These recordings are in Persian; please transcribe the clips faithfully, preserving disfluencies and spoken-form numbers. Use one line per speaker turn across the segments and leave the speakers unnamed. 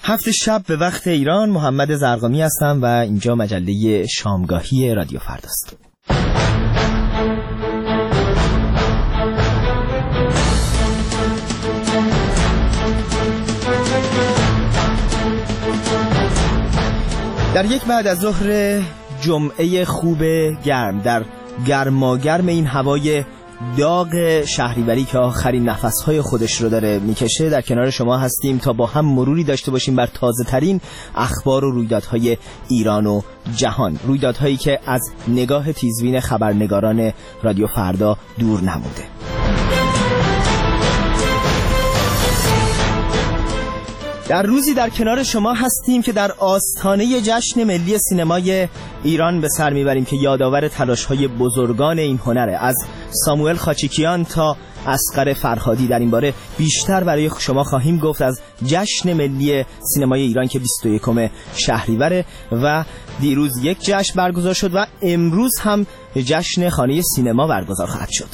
هفت شب به وقت ایران. محمد زرقامی هستم و اینجا مجله شامگاهی رادیو فرداست. در یک بعد از ظهر جمعه خوب گرم، در گرماگرم این هوای داغ شهریوری که آخرین نفسهای خودش رو داره میکشه، در کنار شما هستیم تا با هم مروری داشته باشیم بر تازه ترین اخبار و رویدادهای ایران و جهان، رویدادهایی که از نگاه تیزبین خبرنگاران رادیو فردا دور نمونده. در روزی در کنار شما هستیم که در آستانه جشن ملی سینمای ایران به سر میبریم که یادآور تلاش‌های بزرگان این هنره. از ساموئل خاچیکیان تا اصغر فرهادی در این باره بیشتر برای شما خواهیم گفت. از جشن ملی سینمای ایران که بیست و یکم شهریوره و دیروز یک جشن برگزار شد و امروز هم جشن خانه سینما برگزار خواهد شد.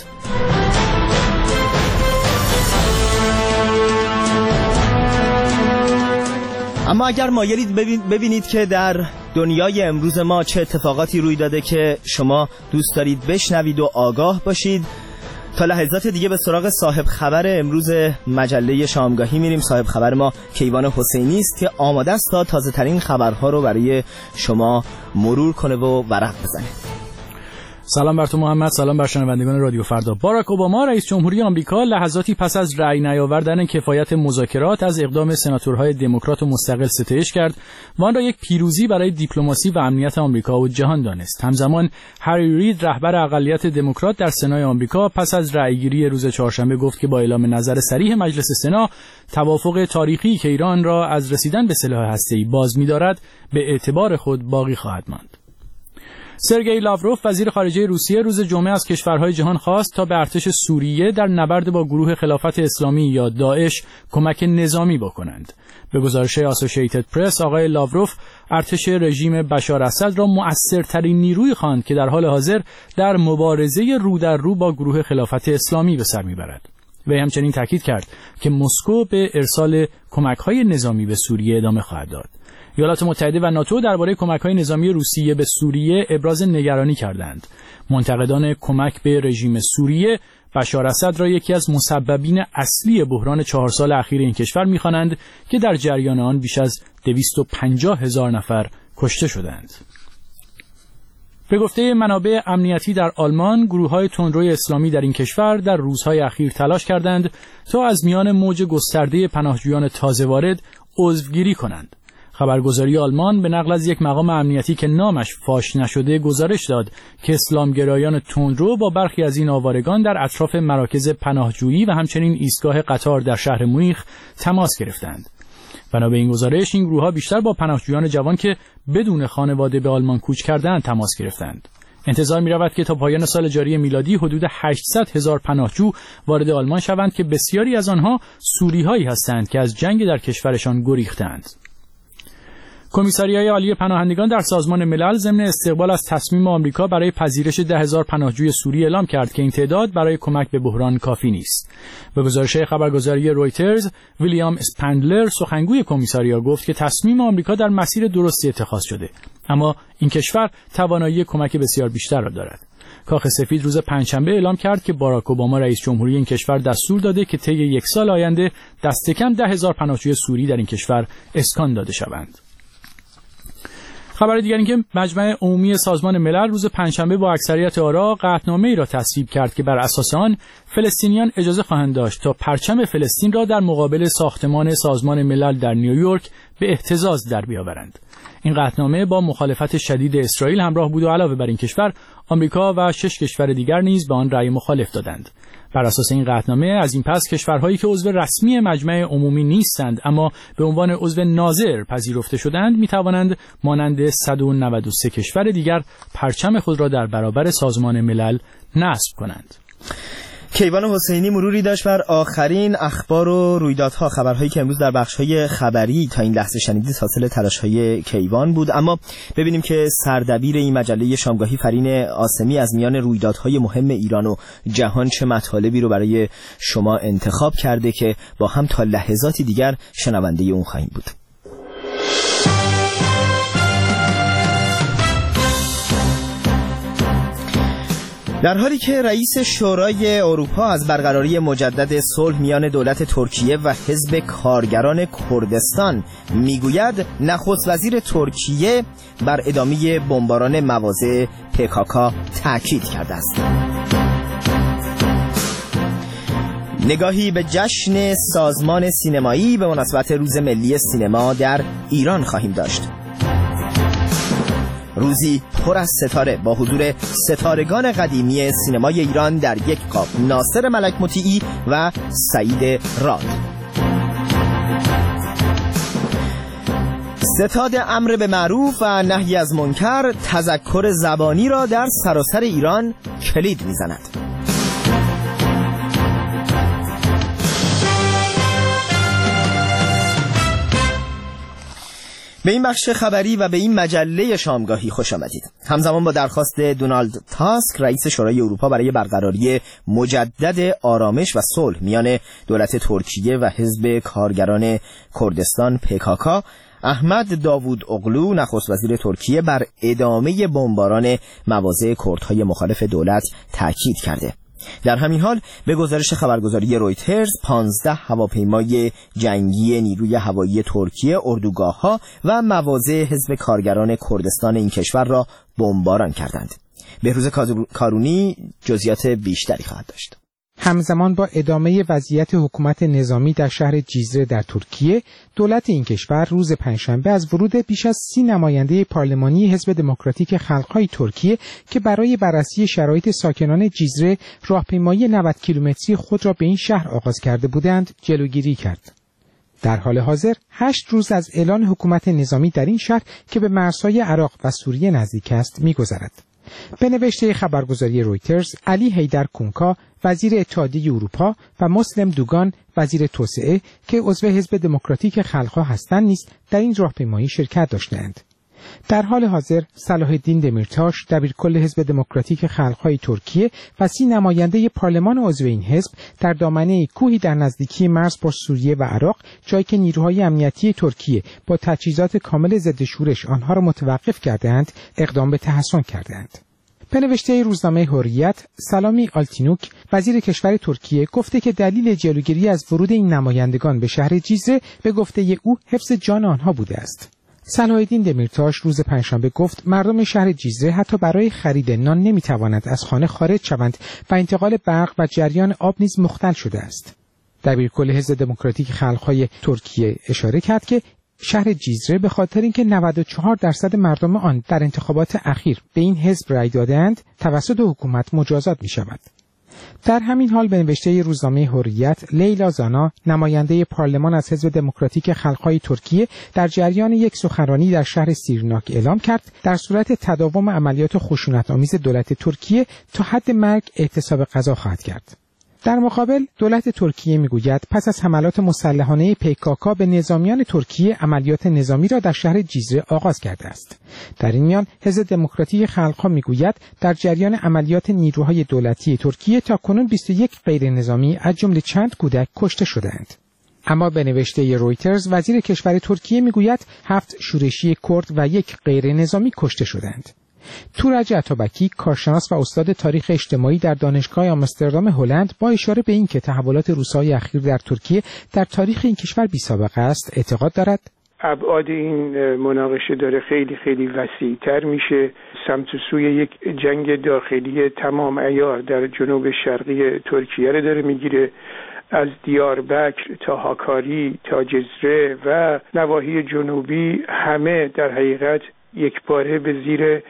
اما اگر مایلید ببینید که در دنیای امروز ما چه اتفاقاتی روی داده که شما دوست دارید بشنوید و آگاه باشید، تا لحظات دیگه به سراغ صاحب خبر امروز مجله شامگاهی میریم. صاحب خبر ما کیوان حسینی است که آماده است تا تازه ترین خبرها رو برای شما مرور کنه و ورق بزنه.
سلام بر تو محمد، سلام بر شنوندگان رادیو فردا. باراک اوباما رئیس جمهوری آمریکا لحظاتی پس از رأی نیاوردن کفایت مذاکرات از اقدام سناتورهای دموکرات و مستقل ستایش کرد و آن را یک پیروزی برای دیپلماسی و امنیت آمریکا و جهان دانست. همزمان هری رید رهبر اقلیت دموکرات در سنای آمریکا پس از رأیگیری روز چهارشنبه گفت که با اعلام نظر صریح مجلس سنا توافق تاریخی که ایران را از رسیدن به سلاح هسته‌ای باز می‌دارد به اعتبار خود باقی خواهد ماند. سرگئی لاوروف وزیر خارجه روسیه روز جمعه از کشورهای جهان خواست تا به ارتش سوریه در نبرد با گروه خلافت اسلامی یا داعش کمک نظامی بکنند. به گزارش آسوشییتد پرس، آقای لاوروف ارتش رژیم بشار اسد را مؤثرترین نیروی خواند که در حال حاضر در مبارزه رو در رو با گروه خلافت اسلامی به سر میبرد. وی همچنین تاکید کرد که مسکو به ارسال کمک‌های نظامی به سوریه ادامه خواهد داد. ایالات متحده و ناتو درباره کمک‌های نظامی روسیه به سوریه ابراز نگرانی کردند. منتقدان کمک به رژیم سوریه بشار اسد را یکی از مسببین اصلی بحران چهار سال اخیر این کشور می‌خوانند که در جریان آن بیش از دویست و پنجاه هزار نفر کشته شدند. به گفته منابع امنیتی در آلمان، گروه‌های تندروی اسلامی در این کشور در روزهای اخیر تلاش کردند تا از میان موج گسترده پناهجویان تازه وارد عضوگیری کنند. خبرگزاری آلمان به نقل از یک مقام امنیتی که نامش فاش نشده گزارش داد که اسلامگرایان تندرو با برخی از این آوارگان در اطراف مراکز پناهجویی و همچنین ایستگاه قطار در شهر مونیخ تماس گرفتند. بنا به این گزارش این گروه‌ها بیشتر با پناهجویان جوان که بدون خانواده به آلمان کوچ کردند تماس گرفتند. انتظار می‌رود که تا پایان سال جاری میلادی حدود هشتصد هزار پناهجو وارد آلمان شوند که بسیاری از آنها سوری‌هایی هستند که از جنگ در کشورشان گریختند. کمیساریای عالی پناهندگان در سازمان ملل ضمن استقبال از تصمیم آمریکا برای پذیرش ده هزار پناهجوی سوری اعلام کرد که این تعداد برای کمک به بحران کافی نیست. به گزارش خبرگزاری رویترز، ویلیام اسپندلر سخنگوی کمیساریا گفت که تصمیم آمریکا در مسیر درستی اتخاذ شده، اما این کشور توانایی کمک بسیار بیشتر را دارد. کاخ سفید روز پنجشنبه اعلام کرد که باراک اوباما رئیس جمهوری این کشور دستور داده که طی یک سال آینده دست کم ده هزار پناهجوی سوری در این کشور اسکان داده شوند. خبر دیگر این که مجمع عمومی سازمان ملل روز پنجشنبه با اکثریت آرا قطعنامه‌ای را تصویب کرد که بر اساس آن فلسطینیان اجازه خواهند داشت تا پرچم فلسطین را در مقابل ساختمان سازمان ملل در نیویورک به اهتزاز در بیاورند. این قطعنامه با مخالفت شدید اسرائیل همراه بود و علاوه بر این کشور آمریکا و شش کشور دیگر نیز به آن رأی مخالف دادند. بر اساس این قطعنامه از این پس کشورهایی که عضو رسمی مجمع عمومی نیستند اما به عنوان عضو ناظر پذیرفته شدند می توانند مانند صد و نود و سه کشور دیگر پرچم خود را در برابر سازمان ملل نصب کنند.
کیوان حسینی مروری داشت بر آخرین اخبار و رویدادها، خبرهایی که امروز در بخش‌های خبری تا این لحظه شنیدید حاصل تلاش‌های کیوان بود. اما ببینیم که سردبیر این مجله شامگاهی فرین عاصمی از میان رویدادهای مهم ایران و جهان چه مطالبی رو برای شما انتخاب کرده که با هم تا لحظاتی دیگر شنونده اون خواهیم بود. در حالی که رئیس شورای اروپا از برقراری مجدد صلح میان دولت ترکیه و حزب کارگران کردستان میگوید، نخست وزیر ترکیه بر ادامه بمباران مواضع پی کی کی تاکید کرده است. نگاهی به جشن سازمان سینمایی به مناسبت روز ملی سینما در ایران خواهیم داشت. روزی پر از ستاره با حضور ستارگان قدیمی سینمای ایران در یک قاب، ناصر ملک مطیعی و سعید راد. ستاد امر به معروف و نهی از منکر تذکر زبانی را در سراسر ایران کلید می‌زند. به این بخش خبری و به این مجله شامگاهی خوش آمدید. همزمان با درخواست دونالد تاسک رئیس شورای اروپا برای برقراری مجدد آرامش و صلح میان دولت ترکیه و حزب کارگران کردستان پی کی کی، احمد داوود اغلو نخست وزیر ترکیه بر ادامه بمباران مواضع کردهای مخالف دولت تاکید کرده. در همین حال به گزارش خبرگزاری رویترز، پانزده هواپیمای جنگی نیروی هوایی ترکیه اردوگاه‌ها و مواضع حزب کارگران کردستان این کشور را بمباران کردند. بهروز کارونی جزئیات بیشتری خواهد داشت.
همزمان با ادامه وضعیت حکومت نظامی در شهر جیزره در ترکیه، دولت این کشور روز پنجشنبه از ورود بیش از سی نماینده پارلمانی حزب دموکراتیک خلق‌های ترکیه که برای بررسی شرایط ساکنان جیزره راهپیمایی نود کیلومتری خود را به این شهر آغاز کرده بودند، جلوگیری کرد. در حال حاضر هشت روز از اعلان حکومت نظامی در این شهر که به مرزهای عراق و سوریه نزدیک است می‌گذرد. به نوشته خبرگزاری رویترز، علی حیدر کونکا وزیر اتحادیه اروپا و مسلم دوگان وزیر توسعه که عضو حزب دموکراتیک خلق‌ها هستند نیز در این راهپیمایی شرکت داشتند. در حال حاضر صلاح الدین دمیرتاش دبیرکل حزب دموکراتیک خلق‌های ترکیه و سی نماینده پارلمان عضو این حزب در دامنه کوهی در نزدیکی مرز با سوریه و عراق، جایی که نیروهای امنیتی ترکیه با تجهیزات کامل ضد شورش آنها را متوقف کردند، اقدام به تحصن کردند. به نوشته روزنامه حریت، سلامی آلتینوک وزیر کشور ترکیه گفته که دلیل جلوگیری از ورود این نمایندگان به شهر جیزره به گفته او حفظ جان آنها بوده است. صلاح الدین دمیرتاش روز پنجشنبه گفت مردم شهر جیزره حتی برای خرید نان نمیتوانند از خانه خارج شوند و انتقال برق و جریان آب نیز مختل شده است. دبیرکل حزب دموکراتیک خلق‌های ترکیه اشاره کرد که شهر جیزره به خاطر اینکه نود و چهار درصد مردم آن در انتخابات اخیر به این حزب رأی دادند، توسط حکومت مجازات می شود. در همین حال به نوشته روزنامه حریت، لیلا زانا نماینده پارلمان از حزب دموکراتیک خلق‌های ترکیه در جریان یک سخنرانی در شهر سیرناک اعلام کرد در صورت تداوم عملیات خشونت‌آمیز دولت ترکیه تا حد مرگ اعتصاب غذا خواهد کرد. در مقابل دولت ترکیه میگوید پس از حملات مسلحانه پی کی کی به نظامیان ترکیه عملیات نظامی را در شهر جیزره آغاز کرده است. در این میان حزب دموکراتیک خلق‌ها میگوید در جریان عملیات نیروهای دولتی ترکیه تاکنون بیست و یک غیر نظامی از جمله چند کودک کشته شدند. اما به نوشته رویترز وزیر کشور ترکیه میگوید هفت شورشی کرد و یک غیر نظامی کشته شدند. تورج اتابکی کارشناس و استاد تاریخ اجتماعی در دانشگاه آمستردام هلند با اشاره به اینکه تحولات روس‌های اخیر در ترکیه در تاریخ این کشور بی‌سابقه است اعتقاد دارد
ابعاد این مناقشه داره خیلی خیلی وسیع‌تر میشه، سمت و سوی یک جنگ داخلی تمام عیار در جنوب شرقی ترکیه رو داره میگیره، از دیاربکر تا هاکاری تا جزره و نواحی جنوبی همه در حقیقت یک باره به زیر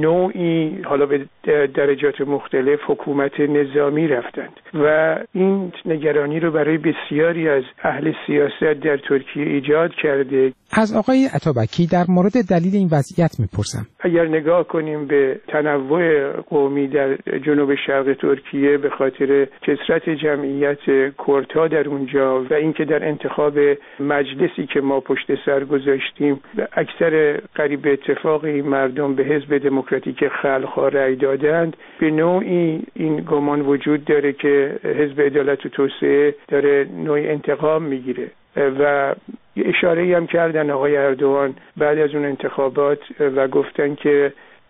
نوعی حالا به درجات مختلف حکومت نظامی رفتند و این نگرانی رو برای بسیاری از اهل سیاست در ترکیه ایجاد کرده.
از آقای اتابکی در مورد دلیل این وضعیت میپرسم.
اگر نگاه کنیم به تنوع قومی در جنوب شرق ترکیه به خاطر کثرت جمعیت کردها در اونجا و اینکه در انتخاب مجلسی که ما پشت سر گذاشتیم اکثر قریب اتفاقی مردم به حزب دموکراتیک خلق‌ها رأی دادند، به نوعی این گمان وجود داره که حزب عدالت و توسعه داره نوعی انتقام میگیره و اشاره‌ای هم کردن آقای اردوغان بعد از اون انتخابات و گفتن که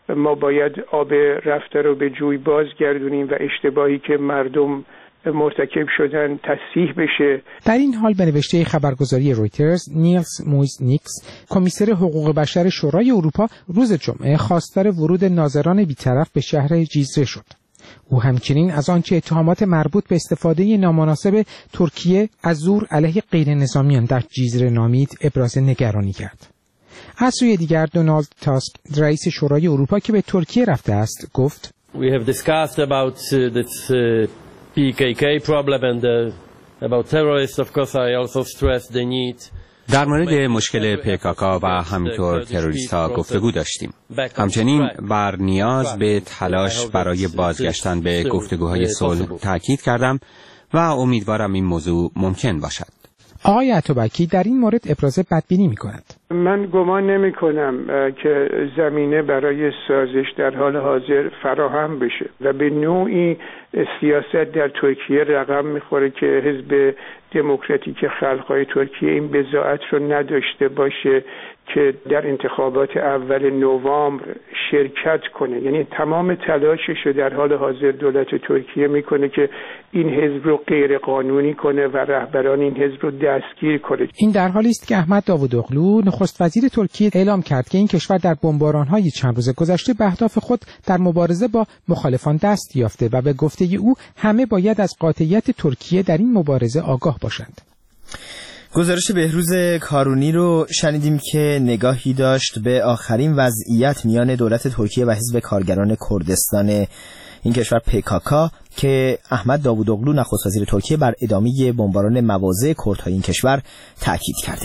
ما باید آب رفته رو به جوی بازگردونیم و اشتباهی که مردم مرتکب شدن تصحیح بشه.
در این حال به نوشته خبرگزاری رویترز، نیلز مویزنیکس، کمیسر حقوق بشر شورای اروپا، روز جمعه خواستار ورود ناظران بی‌طرف به شهر جیزره شد. او همچنین از آنچه اتهامات مربوط به استفاده نامناسب ترکیه از زور علیه غیرنظامیان در جیزره نامید ابراز نگرانی کرد. از سوی دیگر دونالد تاسک، رئیس شورای اروپا که به ترکیه رفته است، گفت
We have discussed about uh, this uh, پی کی کی problem and uh, about terrorists. Of course, I also stress the need.
در مورد مشکل پیکاکا و همینطور تروریست ها گفتگو داشتیم. همچنین بر نیاز به تلاش برای بازگشتن به گفتگوهای صلح تاکید کردم و امیدوارم این موضوع ممکن باشد.
آقای اتابکی در این مورد ابراز بدبینی می کند.
من گمان نمی کنم که زمینه برای سازش در حال حاضر فراهم بشه و به نوعی سیاست در ترکیه رقم میخوره که حزب دموکراتیک خلق‌های ترکیه این بضاعت رو نداشته باشه که در انتخابات اول نوامبر شرکت کنه. یعنی تمام تلاشش رو در حال حاضر دولت ترکیه میکنه که این حزب رو غیر قانونی کنه و رهبران این حزب رو دستگیر کنه.
این در حالی است که احمد داوودوغلو نخست وزیر ترکیه اعلام کرد که این کشور در بمباران‌های چند روز گذشته به اهداف خود در مبارزه با مخالفان دست یافته و به گفته او همه باید از قاطعیت ترکیه در این مبارزه آگاه باشند.
گزارش بهروز کارونی رو شنیدیم که نگاهی داشت به آخرین وضعیت میان دولت ترکیه و حزب کارگران کردستان این کشور پیکاکا که احمد داوودوغلو نخست وزیر ترکیه بر ادامه بمباران مواضع کردهای این کشور تاکید کرده.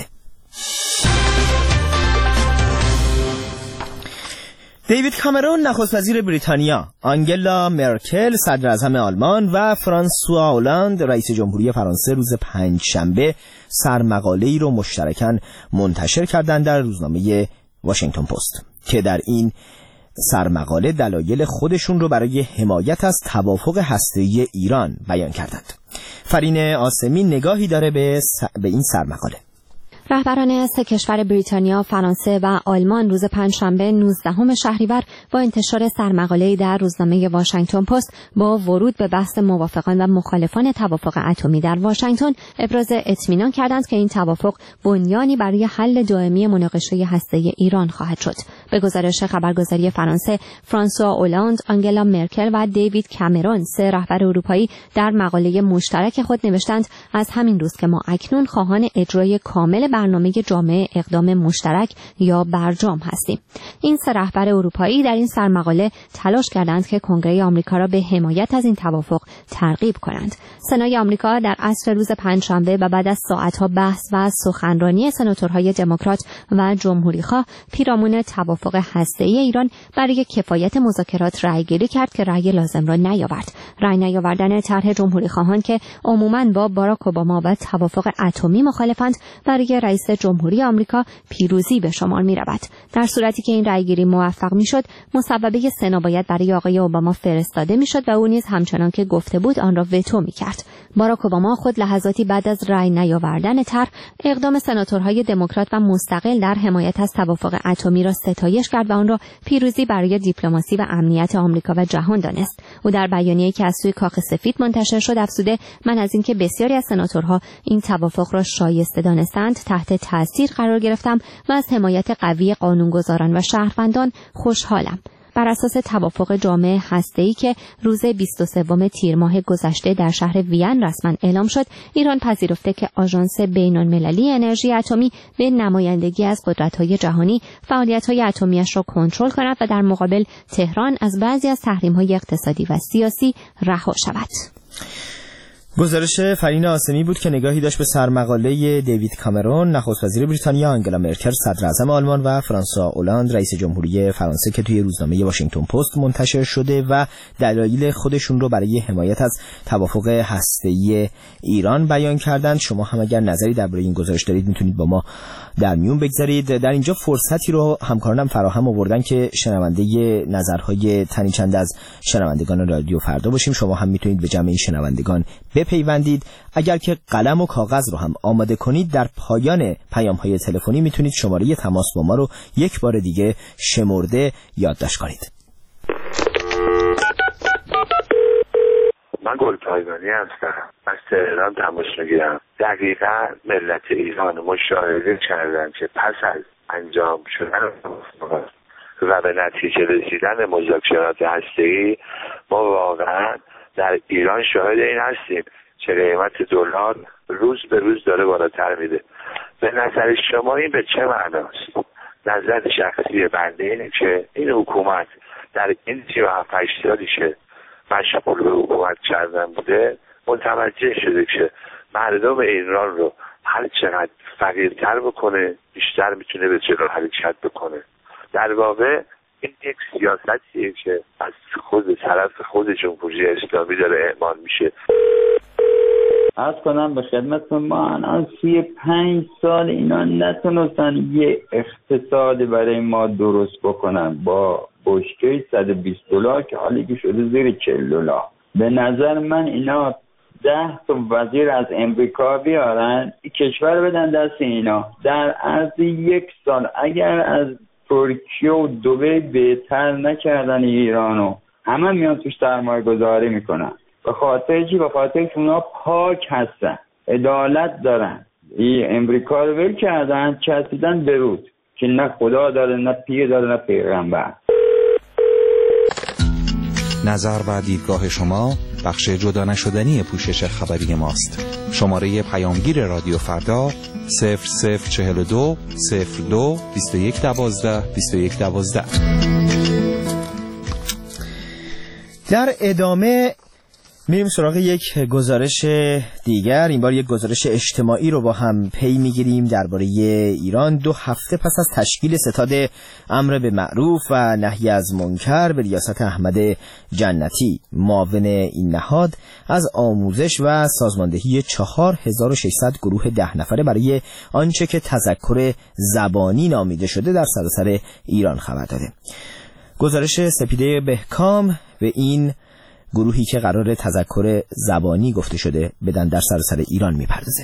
دیوید کامرون نخست وزیر بریتانیا، آنگلا مرکل صدر اعظم آلمان و فرانسوا هولند رئیس جمهوری فرانسه روز پنجشنبه سرمقاله‌ای رو مشترکاً منتشر کردند در روزنامه واشنگتن پست که در این سرمقاله دلایل خودشون رو برای حمایت از توافق هسته‌ای ایران بیان کردند. فرین آسمی نگاهی داره به, س... به این سرمقاله.
رهبران سه کشور بریتانیا، فرانسه و آلمان روز پنجشنبه نوزدهم شهریور با انتشار سرمقاله‌ای در روزنامه واشنگتن پست با ورود به بحث موافقان و مخالفان توافق اتمی در واشنگتن ابراز اطمینان کردند که این توافق بنیانی برای حل دائمی مناقشه هسته‌ای ایران خواهد شد. به گزارش خبرگزاری فرانسه، فرانسوا هولند، آنگلا مرکل و دیوید کامرون سه رهبر اروپایی در مقاله مشترک خود نوشتند از همین روز که ما اکنون خواهان اجرای کامل برنامه جامع اقدام مشترک یا برجام هستیم. این سه رهبر اروپایی در این سرمقاله تلاش کردند که کنگره آمریکا را به حمایت از این توافق ترغیب کنند. سنای آمریکا در عصر روز پنجشنبه و بعد از ساعت‌ها بحث و سخنرانی سناتورهای دموکرات و جمهوری‌خواه پیرامون توافق هسته‌ای ایران برای کفایت مذاکرات رأی‌گیری کرد که رأی لازم را نیاورد. رأی نیاوردن طرح جمهوری‌خواهان که عموماً با باراک اوباما و توافق اتمی مخالفند برای رئیس جمهوری آمریکا پیروزی به شمار می‌رود. در صورتی که این رأی‌گیری موفق می‌شد، مصوبه سنا باید برای آقای اوباما فرستاده می‌شد و او نیز همچنان که گفته بود آن را وتو می‌کرد. باراک اوباما خود لحظاتی بعد از رأی نیاوردن طرح اقدام سناتورهای دموکرات و مستقل در حمایت از توافق اتمی را ستایش کرد و آن را پیروزی برای دیپلماسی و امنیت آمریکا و جهان دانست. او در بیانیه‌ای که از سوی کاخ سفید منتشر شد افزوده من از اینکه بسیاری از سناتورها این توافق را شایسته دانستند تحت تاثیر قرار گرفتم و از حمایت قوی قانونگذاران و شهروندان خوشحالم. بر اساس توافق جامع هسته‌ای که روز بیست و سوم تیر ماه گذشته در شهر وین رسما اعلام شد، ایران پذیرفته که آژانس بین‌المللی انرژی اتمی به نمایندگی از قدرت‌های جهانی فعالیت‌های اتمی‌اش را کنترل کند و در مقابل تهران از بعضی از تحریم‌های اقتصادی و سیاسی رها شود.
گزارش فرین آسمی بود که نگاهی داشت به سرمقاله دیوید کامرون نخست وزیر بریتانیا، آنگلا مرکل صدر اعظم آلمان و فرانسوا هولند رئیس جمهوری فرانسه که توی روزنامه واشنگتن پست منتشر شده و دلایل خودشون رو برای حمایت از توافق هسته‌ای ایران بیان کردند. شما هم اگر نظری درباره این گزارش دارید میتونید با ما در میون بگذارید. در اینجا فرصتی رو همکارانم فراهم آوردن که شنونده نظرهای تنی چند از شنوندگان رادیو فردا باشیم. شما هم میتونید به جمع این شنوندگان بپیوندید. اگر که قلم و کاغذ رو هم آماده کنید، در پایان پیام‌های تلفنی میتونید شماره تماس با ما رو یک بار دیگه شمرده یادداشت کنید.
من گلپایگانی هستم، از تهران تماس میگیرم. دقیقا ملت ایران مشاهده کردن که پس از انجام شدن و به نتیجه رسیدن مذاکرات هسته‌ای ما واقعا در ایران شاهد این هستیم که قیمت دلار روز به روز داره بالاتر میره. به نظر شما این به چه معناست؟ نظر شخصی بنده اینه که این حکومت در این سی و هفت سالی که مشغول به حکومت کردن بوده متوجه شده که مردم ایران رو هر چقدر فقیرتر بکنه بیشتر میتونه به جلو حرکت بکنه. در واقع این یک سیاستیه که از خود طرف خود جمهوری اسلامی داره اعمال میشه.
از کنم به خدمت من از سی پنج سال اینا نتونستن یه اقتصاد برای ما درست بکنن با بشکه صد و بیست دلار که حالی که شده زیر چهل دلار. به نظر من اینا ده تا وزیر از امریکا بیارن کشور بدن دست اینا در عرض یک سال. اگر از ترکیه و دبی بهتر نکردن ایرانو، همه میان توش سرمایه گذاری میکنن. به خاطر چی؟ به خاطر که اونا پاک هستن، عدالت دارن. این امریکا رو ول کردن، چسبیدن به رود که نه خدا داره، نه پیر داره، نه پیغمبر.
نظر و دیدگاه شما بخش جدا نشدنی پوشش خبری ماست. شماره پیامگیر رادیو فردا صفر صفر چهل و دو صفر دو بیست و یک دوازده بیست و یک دوازده.
در ادامه میریم سراغ یک گزارش دیگر. این بار یک گزارش اجتماعی رو با هم پی میگیریم درباره ایران. دو هفته پس از تشکیل ستاد امر به معروف و نهی از منکر به ریاست احمد جنتی، معاون این نهاد از آموزش و سازماندهی چهار هزار و ششصد گروه ده نفره برای آنچه که تذکر زبانی نامیده شده در سراسر ایران خبر داده. گزارش سپیده بهکام به این گروهی که قرار تذکر زبانی گفته شده بدن در سراسر ایران میپردازه.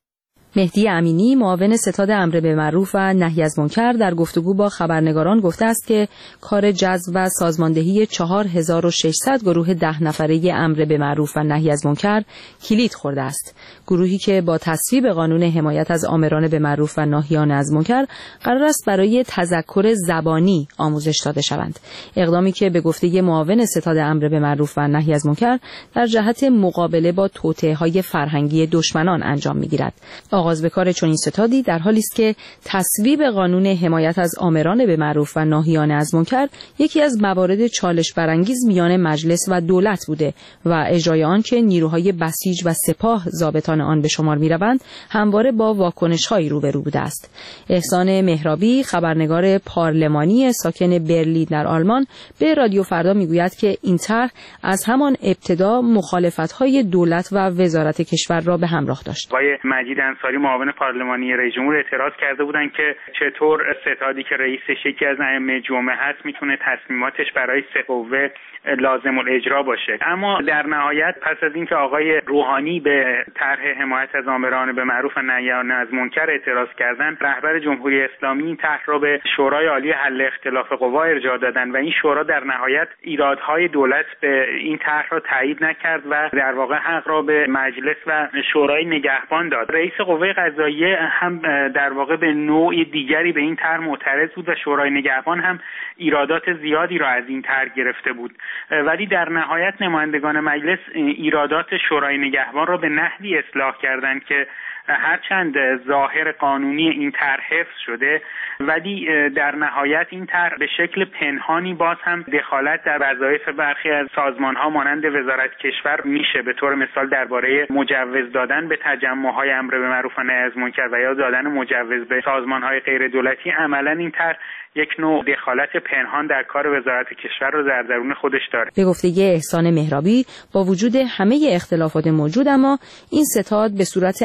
مهدی امینی، معاون ستاد امر به معروف و نهی از منکر، در گفتگو با خبرنگاران گفته است که کار جذب و سازماندهی چهار هزار و ششصد گروه ده نفره امر به معروف و نهی از منکر کلید خورده است. گروهی که با تصویب قانون حمایت از آمران به معروف و ناهیان از منکر قرار است برای تذکر زبانی آموزش داده شوند. اقدامی که به گفته معاون ستاد امر به معروف و نهی از منکر در جهت مقابله با توطئه‌های فرهنگی دشمنان انجام می‌گیرد. آغاز به کار چنین ستادی در حالی است که تصویب قانون حمایت از آمران به معروف و ناهیان از منکر یکی از موارد چالش برانگیز میان مجلس و دولت بوده و اجرای آن که نیروهای بسیج و سپاه ضابطان آن به شمار می‌روند همواره با واکنش‌هایی روبرو بوده است. احسان مهرابی، خبرنگار پارلمانی ساکن برلین در آلمان، به رادیو فردا میگوید که این طرح از همان ابتدا مخالفت‌های دولت و وزارت کشور را به همراه داشت.
آقای مجید انصاری، معاون پارلمانی رئیس جمهور، اعتراض کرده بودند که چطور ستادی که رئیسش یکی از ائمه جمعه هست میتونه تصمیماتش برای سه قوه لازم الاجرا باشه. اما در نهایت پس از اینکه آقای روحانی به طرح حمایت از آمران به معروف و نهیان از منکر اعتراض کردند، رهبر جمهوری اسلامی این طرح را به شورای عالی حل اختلاف قوا ارجاع دادند و این شورا در نهایت ایرادهای دولت به این طرح را تایید نکرد و در واقع حق را به مجلس و شورای نگهبان داد. رئیس قوه قضاییه هم در واقع به نوع دیگری به این طرح معترض بود و شورای نگهبان هم ایرادات زیادی را از این طرح گرفته بود، ولی در نهایت نمایندگان مجلس ایرادات شورای نگهبان را به نحوی اصلاح کردند که هرچند ظاهر قانونی این طرح حفظ شده ولی در نهایت این طرح به شکل پنهانی باز هم دخالت در وظایف برخی از سازمان‌ها مانند وزارت کشور میشه. به طور مثال درباره مجوز دادن به تجمع‌های امر به معروف و نهی از منکر و یا دادن مجوز به سازمان‌های غیر دولتی، عملاً این طرح یک نوع دخالت پنهان در کار وزارت کشور رو در درون خودش داره.
به گفته احسان مهرابی، با وجود همه اختلافات موجود اما این ستاد به صورت عملی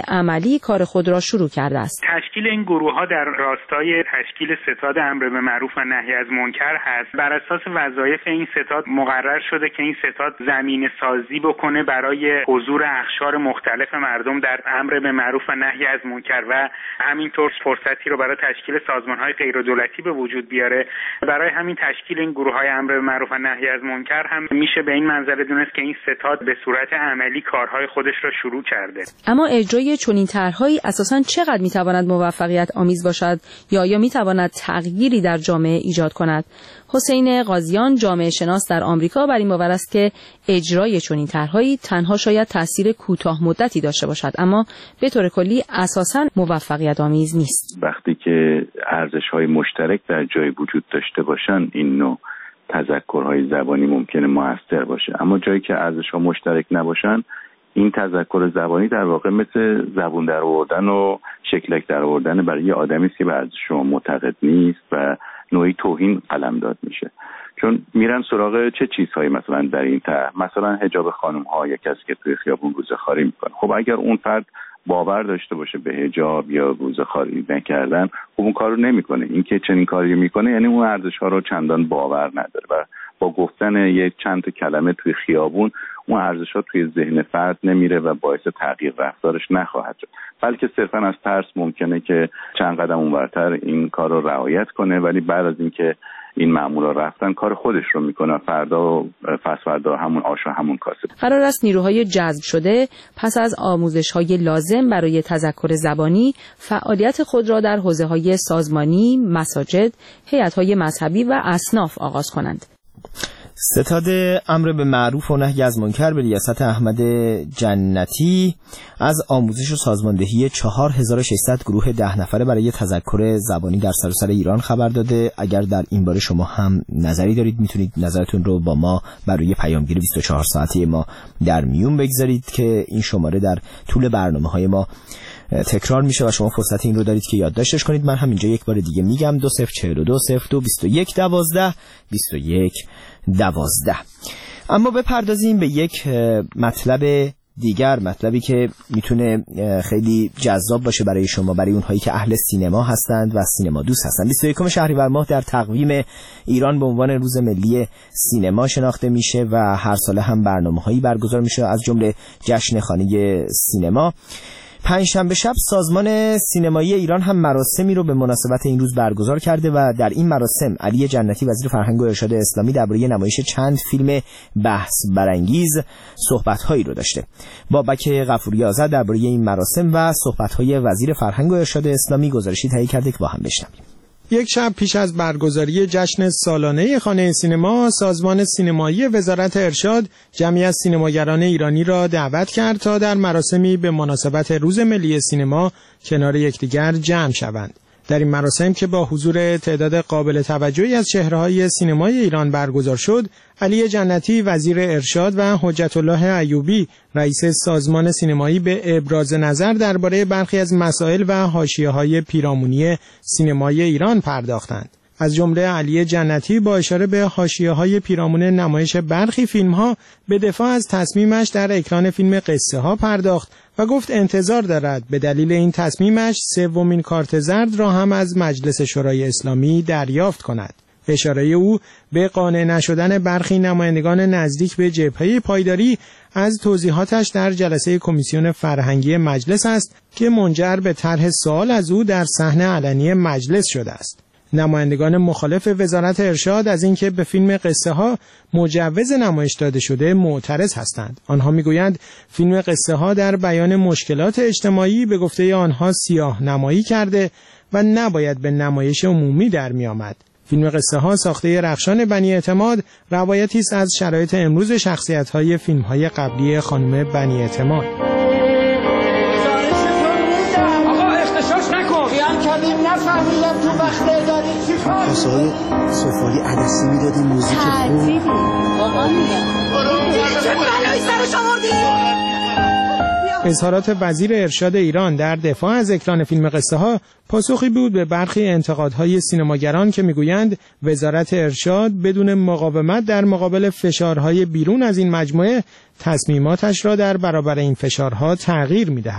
ملی کار خود را شروع کرده است.
تشکیل این گروه‌ها در راستای تشکیل ستاد امر به معروف و نهی از منکر هست. بر اساس وظایف این ستاد مقرر شده که این ستاد زمینه سازی بکنه برای حضور اقشار مختلف مردم در امر به معروف و نهی از منکر و همینطور فرصتی رو برای تشکیل سازمان‌های غیردولتی به وجود بیاره. برای همین تشکیل این گروه‌های امر به معروف و نهی از منکر هم میشه به این منظره دونست که این ستاد به صورت عملی کارهای خودش را شروع کرده.
اما اجرای چنین طرح‌هایی اساساً چقدر میتواند موفقیت آمیز باشد یا یا میتواند تغییری در جامعه ایجاد کند؟ حسین قاضیان جامعه شناس در آمریکا بر این باور است که اجرای چنین طرح‌هایی تنها شاید تأثیر کوتاه مدتی داشته باشد اما به طور کلی اساساً موفقیت آمیز نیست.
وقتی که ارزش‌های مشترک در جای وجود داشته باشن این نوع تذکرهای زبانی ممکنه موثر باشه، اما جایی که ارزش‌ها مشترک نباشن این تذکر زبانی در واقع مثل زبون در آوردن و شکلک در آوردن برای یه آدمی است که به ارزش شما معتقد نیست و نوعی توهین قلمداد میشه. چون میرن سراغ چه چیزهایی مثلا در این طرح، مثلا حجاب خانم‌ها یا کسی که توی خیابون روزخواری میکنه. خب اگر اون فرد باور داشته باشه به حجاب یا روزخواری نکردن، خب اون کارو نمیکنه. این که چنین کاری میکنه یعنی اون ارزش‌ها رو چندان باور نداره و با گفتن یک چند تا کلمه توی خیابون اون ارزش‌ها توی ذهن فرد نمیره و باعث تغییر رفتارش نخواهد شد، بلکه صرفاً از ترس ممکنه که چند قدم اونورتر این کار رو رعایت کنه، ولی بعد از اینکه این مامورا رفتن کار خودش رو میکنه، فردا و پس فردا همون آشا همون کاسه.
قرار است نیروهای جذب شده پس از آموزش‌های لازم برای تذکر زبانی فعالیت خود را در حوزه‌های سازمانی، مساجد، هیئت‌های مذهبی و اصناف آغاز کنند.
ستاد امر به معروف و نهی از منکر به ریاست احمد جنتی از آموزش و سازماندهی چهار هزار و ششصد گروه ده نفره برای تذکر زبانی در سراسر ایران خبر داده. اگر در این باره شما هم نظری دارید میتونید نظرتون رو با ما بر روی پیامگیر بیست و چهار ساعته ما در میون بگذارید که این شماره در طول برنامه‌های ما تکرار میشه و شما فرصت این رو دارید که یادداشتش کنید. من هم اینجا یک بار دیگه میگم دو صفر چهل و دو صفر دو بیست و یک دوازده بیست و یک دوازده. اما بپردازیم به یک مطلب دیگر، مطلبی که میتونه خیلی جذاب باشه برای شما، برای اونهایی که اهل سینما هستند و سینما دوست هستند. بیست و یکم شهریور ماه در تقویم ایران به عنوان روز ملی سینما شناخته میشه و هر ساله هم برنامه‌هایی برگزار میشه از جمله جشن خانه سینما. پنجشنبه شب سازمان سینمایی ایران هم مراسمی رو به مناسبت این روز برگزار کرده و در این مراسم علی جنتی وزیر فرهنگ و ارشاد اسلامی درباره نمایش چند فیلم بحث برانگیز صحبت‌هایی رو داشته. بابک غفوری آزاد درباره این مراسم و صحبت‌های وزیر فرهنگ و ارشاد اسلامی گزارشی تهیه کرده که با هم بشنویم.
یک شب پیش از برگزاری جشن سالانه خانه سینما، سازمان سینمایی وزارت ارشاد جمعی از سینماگران ایرانی را دعوت کرد تا در مراسمی به مناسبت روز ملی سینما کنار یکدیگر جمع شوند. در این مراسم که با حضور تعداد قابل توجهی از چهره‌های سینمای ایران برگزار شد، علی جنتی وزیر ارشاد و حجت الله ایوبی رئیس سازمان سینمایی به ابراز نظر درباره برخی از مسائل و حاشیه‌های پیرامونی سینمای ایران پرداختند. از جمله علی جنتی با اشاره به حاشیه‌های پیرامون نمایش برخی فیلم‌ها به دفاع از تصمیمش در اکران فیلم قصه ها پرداخت و گفت انتظار دارد به دلیل این تصمیمش سومین کارت زرد را هم از مجلس شورای اسلامی دریافت کند. اشاره او به قانع نشدن برخی نمایندگان نزدیک به جبهه پایداری از توضیحاتش در جلسه کمیسیون فرهنگی مجلس است که منجر به طرح سوال از او در صحنه علنی مجلس شده است. نمایندگان مخالف وزارت ارشاد از اینکه به فیلم قصه ها مجوز نمایش داده شده معترض هستند. آنها میگویند فیلم قصه ها در بیان مشکلات اجتماعی به گفته آنها سیاه نمایی کرده و نباید به نمایش عمومی در می آمد. فیلم قصه ها ساخته رخشان بنی اعتماد روایتی است از شرایط امروز شخصیت های فیلم های قبلی خانم بنی اعتماد.
نفهمیدم تو وقت اداری چی کار کاسه های سفالی عدسی میدادی موزیک خوب بابا میگه چه بلایی سرش آوردی.
اظهارات وزیر ارشاد ایران در دفاع از اکران فیلم قصه ها پاسخی بود به برخی انتقادهای سینماگران که میگویند وزارت ارشاد بدون مقاومت در مقابل فشارهای بیرون از این مجموعه تصمیماتش را در برابر این فشارها تغییر میدهد.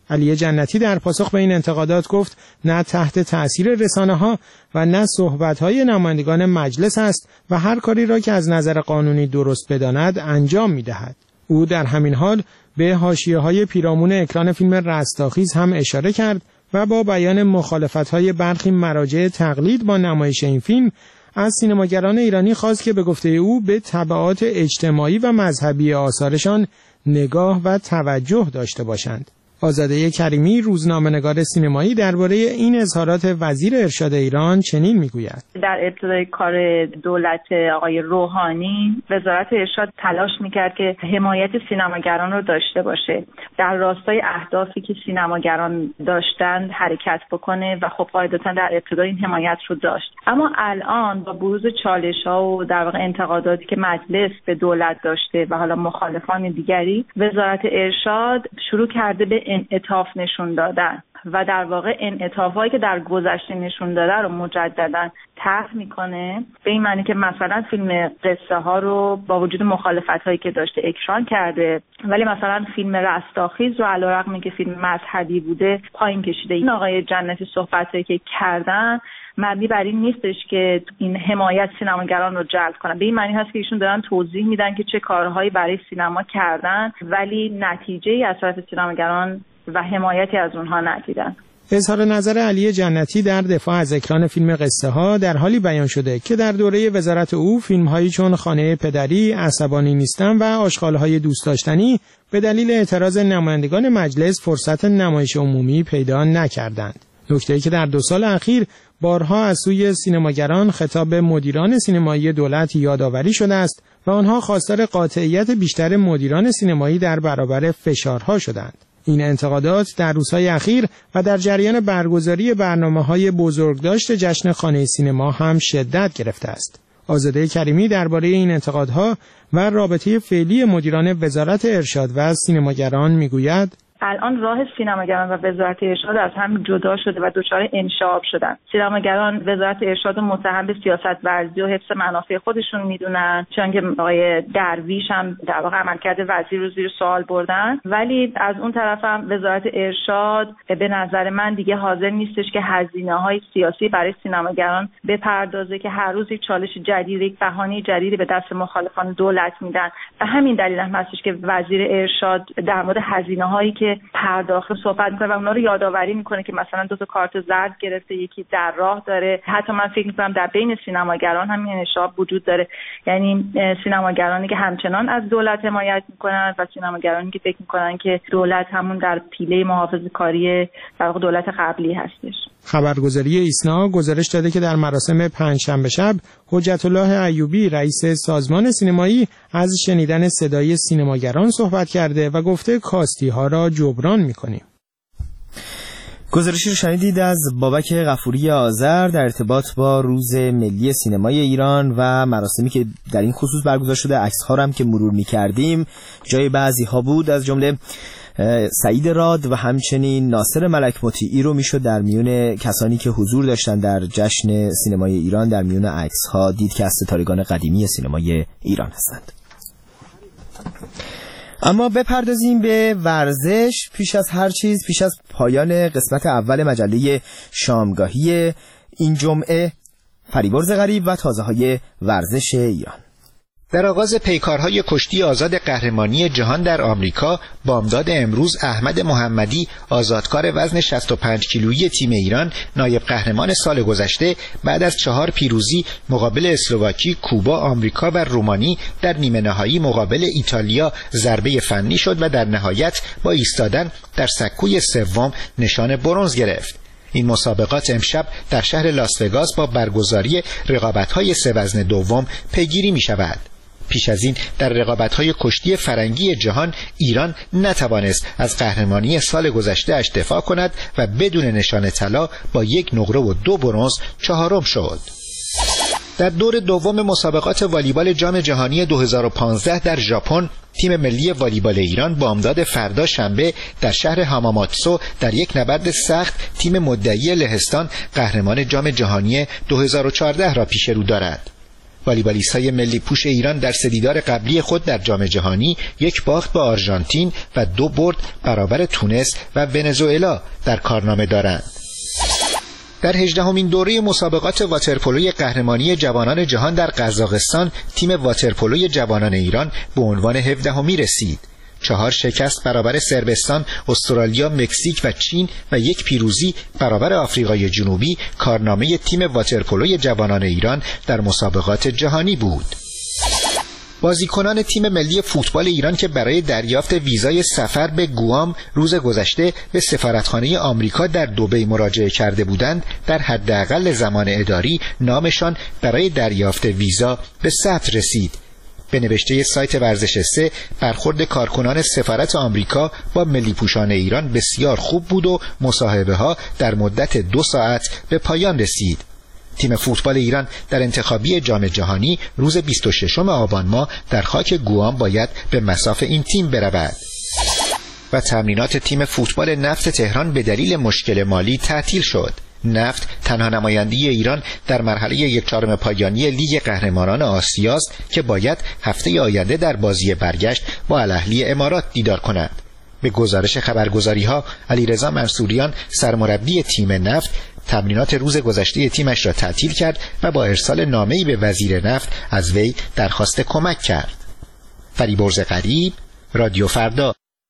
علی جنتی در پاسخ به این انتقادات گفت نه تحت تأثیر رسانه‌ها و نه صحبت‌های نمایندگان مجلس است و هر کاری را که از نظر قانونی درست بداند انجام می‌دهد. او در همین حال به حاشیه‌های پیرامون اکران فیلم رستاخیز هم اشاره کرد و با بیان مخالفت‌های برخی مراجع تقلید با نمایش این فیلم از سینماگران ایرانی خواست که به گفته او به تبعات اجتماعی و مذهبی آثارشان نگاه و توجه داشته باشند. آزاده کریمی روزنامه‌نگار سینمایی درباره این اظهارات وزیر ارشاد ایران چنین میگوید:
در ابتدای کار دولت آقای روحانی وزارت ارشاد تلاش میکرد که حمایت سینماگران رو داشته باشه، در راستای اهدافی که سینماگران داشتند حرکت بکنه و خب قاعدتاً در ابتدا این حمایت رو داشت. اما الان با بروز چالش‌ها و در واقع انتقاداتی که مجلس به دولت داشته و حالا مخالفان دیگری، وزارت ارشاد شروع کرده به انعطاف نشون دادن و در واقع انعطافایی که در گذشته نشون داده رو مجددا طرح میکنه، به این معنی که مثلا فیلم قصه ها رو با وجود مخالفت هایی که داشته اکران کرده، ولی مثلا فیلم رستاخیز رو علیرغم اینکه فیلم مذهبی بوده پایین کشیده. این آقای جنتی صحبتایی که کردن مبنی بر این نیستش که این حمایت سینماگران رو جلب کنن، به این معنی هست که ایشون دارن توضیح میدن که چه کارهایی برای سینما کردن ولی نتیجه‌ای از طرف سینماگران و حمایتی از اونها ندیدن.
اظهار نظر علی جنتی در دفاع از اکران فیلم قصه ها در حالی بیان شده که در دوره وزارت او فیلم‌هایی چون خانه پدری، عصبانی نیستم و آشغال‌های دوست داشتنی به دلیل اعتراض نمایندگان مجلس فرصت نمایش عمومی پیدا نکردند. نکته‌ای که در دو سال اخیر بارها از سوی سینماگران خطاب به مدیران سینمایی دولت یادآوری شده است و آنها خواستار قاطعیت بیشتر مدیران سینمایی در برابر فشارها شدند. این انتقادات در روزهای اخیر و در جریان برگزاری برنامه‌های بزرگداشت جشن خانه سینما هم شدت گرفته است. آزاده کریمی درباره این انتقادها و رابطه فعلی مدیران وزارت ارشاد و سینماگران میگوید:
الان راه سینماگران و وزارت ارشاد از هم جدا شده و دچار انشعاب شدن. سینماگران وزارت ارشاد متهم به سیاست ورزی و حفظ منافع خودشون میدونن، چون که آقای درویش هم در واقع عملکرد وزیر رو زیر سوال بردن، ولی از اون طرف هم وزارت ارشاد به نظر من دیگه حاضر نیستش که هزینه‌های سیاسی برای سینماگران بپردازه که هر روز یک چالش جدید، یک بهانه جدیدی به دست مخالفان دولت میدن. و همین دلیل هم هستش که وزیر ارشاد در مورد هزینه‌هایی که پرداخت صحبت میکنه و اونا رو یادآوری میکنه که مثلا دو تا کارت زرد گرفته، یکی در راه داره. حتی من فکر میکنم در بین سینماگران هم این انشعاب وجود داره، یعنی سینماگرانی که همچنان از دولت حمایت میکنن و سینماگرانی که فکر میکنن که دولت همون در پیله محافظه‌کاری در واقع دولت قبلی هستش.
خبرگزاری ایسنا گزارش داده که در مراسم پنجشنبه شب حجت الله ایوبی رئیس سازمان سینمایی از شنیدن صدای سینماگران صحبت کرده و گفته کاستی ها را جبران می‌کنیم.
گزارشی رو شنیدید از بابک غفوری آذر در ارتباط با روز ملی سینمای ایران و مراسمی که در این خصوص برگزار شده. عکس‌ها رو هم که مرور می‌کردیم جای بعضی‌ها بود، از جمله سعید راد و همچنین ناصر ملک مطیعی رو میشد در میون کسانی که حضور داشتن در جشن سینمای ایران در میون عکس‌ها دید که از ستارگان قدیمی سینمای ایران هستند. اما بپردازیم به ورزش. پیش از هر چیز، پیش از پایان قسمت اول مجله شامگاهی این جمعه، فریبرز غریب و تازه‌های ورزش ایران.
در آغاز پیکارهای کشتی آزاد قهرمانی جهان در آمریکا، بامداد امروز احمد محمدی، آزادکار وزن شصت و پنج کیلویی تیم ایران، نایب قهرمان سال گذشته، بعد از چهار پیروزی مقابل اسلواکی، کوبا، آمریکا و رومانی در نیمه نهایی مقابل ایتالیا ضربه فنی شد و در نهایت با ایستادن در سکوی سوم نشان برنز گرفت. این مسابقات امشب در شهر لاس وگاس با برگزاری رقابت‌های سه وزن دوم پیگیری می‌شود. پیش از این در رقابت‌های کشتی فرنگی جهان ایران نتوانست از قهرمانی سال گذشته‌اش دفاع کند و بدون نشان طلا با یک نقره و دو برنز چهارم شد. در دور دوم مسابقات والیبال جام جهانی دو هزار و پانزده در ژاپن، تیم ملی والیبال ایران بامداد فردا شنبه در شهر هاماماتسو در یک نبرد سخت تیم مدعی لهستان قهرمان جام جهانی دو هزار و چهارده را پیش رو دارد. والیبالیست‌های ملی پوش ایران در سه دیدار قبلی خود در جام جهانی یک باخت به آرژانتین و دو برد برابر تونس و ونزوئلا در کارنامه دارند. در هجدهمین دوره مسابقات واترپولوی قهرمانی جوانان جهان در قزاقستان، تیم واترپولوی جوانان ایران به عنوان هفدهمی رسید. چهار شکست برابر صربستان، استرالیا، مکزیک و چین و یک پیروزی برابر آفریقای جنوبی کارنامه تیم واترپولوی جوانان ایران در مسابقات جهانی بود. بازیکنان تیم ملی فوتبال ایران که برای دریافت ویزای سفر به گوام روز گذشته به سفارتخانه آمریکا در دبی مراجعه کرده بودند، در حداقل زمان اداری نامشان برای دریافت ویزا به ثبت رسید. به نوشته سایت ورزش سه، برخورد کارکنان سفارت آمریکا با ملی پوشان ایران بسیار خوب بود و مصاحبه ها در مدت دو ساعت به پایان رسید. تیم فوتبال ایران در انتخابی جام جهانی روز بیست و ششم آبان ماه در خاک گوام باید به مصاف این تیم برود. و تمرینات تیم فوتبال نفت تهران به دلیل مشکل مالی تعطیل شد. نفت تنها نمایندگی ایران در مرحله یک چهارم پایانی لیگ قهرمانان آسیا است که باید هفته آینده در بازی برگشت با الاهلی امارات دیدار کند. به گزارش خبرگزاری‌ها، علیرضا منصوریان سرمربی تیم نفت تمرینات روز گذشته تیمش را تعطیل کرد و با ارسال نامه‌ای به وزیر نفت از وی درخواست کمک کرد. فریبرز غریب، رادیو فردا.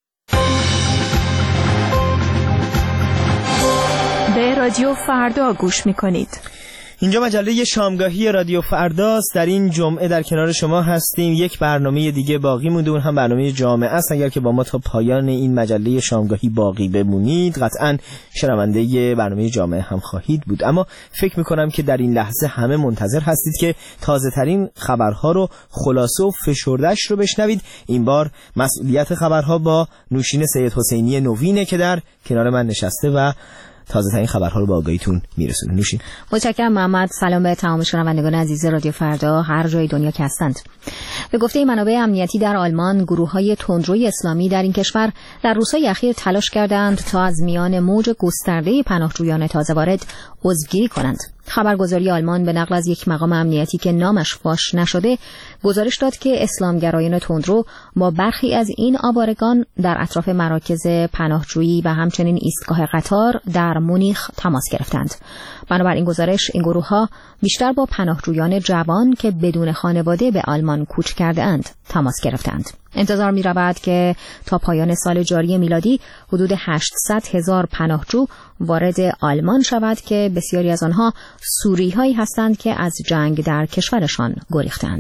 به رادیو فردا گوش می‌کنید.
اینجا مجله شامگاهی رادیو فرداست. در این جمعه در کنار شما هستیم. یک برنامه دیگه باقی مونده، اون هم برنامه جامعه است. اگر که با ما تا پایان این مجله شامگاهی باقی بمونید قطعاً شنونده برنامه جامعه هم خواهید بود. اما فکر میکنم که در این لحظه همه منتظر هستید که تازه ترین خبرها رو خلاصه و فشرده‌اش رو بشنوید. این بار مسئولیت خبرها با نوشین سید حسینی نوینه که در کنار من نشسته و تازه ترین خبرها رو با آگاهیتون میرسونه. نوشین.
متشکرم محمد. سلام به تمام شنوندگان عزیز رادیو فردا هر جای دنیا که هستند. به گفته منابع امنیتی در آلمان، گروه‌های تندروی اسلامی در این کشور در روزهای اخیر تلاش کردند تا از میان موج گسترده پناهجویان تازه وارد عضوگیری کنند. خبرگزاری آلمان به نقل از یک مقام امنیتی که نامش فاش نشده گزارش داد که اسلامگرایان تندرو با برخی از این آوارگان در اطراف مراکز پناهجویی و همچنین ایستگاه قطار در مونیخ تماس گرفتند. بنابراین گزارش این گروه‌ها بیشتر با پناهجویان جوان که بدون خانواده به آلمان کوچ کرده اند تماس گرفتند. انتظار می رود که تا پایان سال جاری میلادی حدود هشتصد هزار پناهجو وارد آلمان شود که بسیاری از آنها سوری‌هایی هستند که از جنگ در کشورشان گریختند.